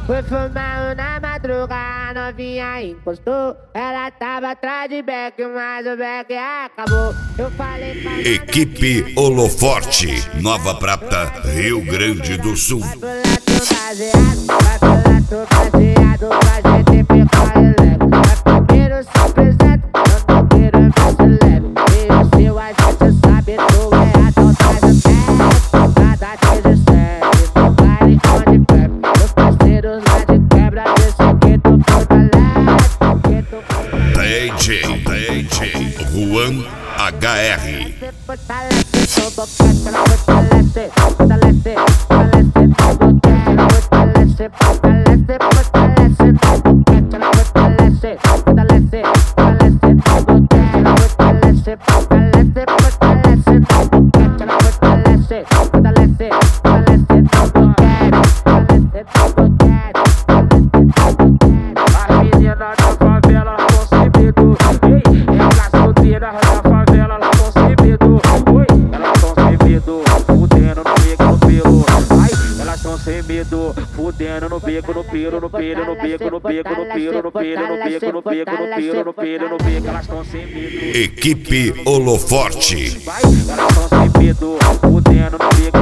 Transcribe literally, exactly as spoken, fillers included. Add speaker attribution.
Speaker 1: Foi fumar na madruga, a novinha encostou. Ela tava atrás de Beck, mas o Beck acabou. Eu falei pra
Speaker 2: Equipe Holoforte, Nova Prata, Rio Grande do Sul.
Speaker 1: vai pro lado baseado, vai pro lado baseado, pra gente ficar leve. Vai primeiro se apresenta, não quero ver se leve. E o seu a gente sabe, tu é a tontagem pé. Cada três e sete, no baile onde bebe. Os parceiros lá de quebra, desse que tu fortalece, que tu fortalece.
Speaker 2: D J, D J, Juan H R.
Speaker 1: Fortalece, seu boquete, ela fortalece, fortalece, fortalece, seu boquete, ela fortalece, fortalece, fortalece, seu boquete, ela fortalece, fortalece, fortalece, seu boquete, ela fortalece, fortalece, fortalece, seu boquete, ela fortalece, fortalece, fortalece, seu boquete, fortalece, seu boquete.
Speaker 3: As meninas da favela tão sem medo, ei, elas solteiras da favela elas tão sem medo, oi, elas tão sem medo, fudendo no beco no pelo, ai, elas tão sem medo, fudendo no beco no pelo, no pelo, no beco, no beco, no pelo, no pelo, no beco, no beco, no pelo, no pelo, no beco, elas tão sem medo.
Speaker 2: Equipe Holoforte.
Speaker 3: Vai, elas tão sem medo, fudendo no beco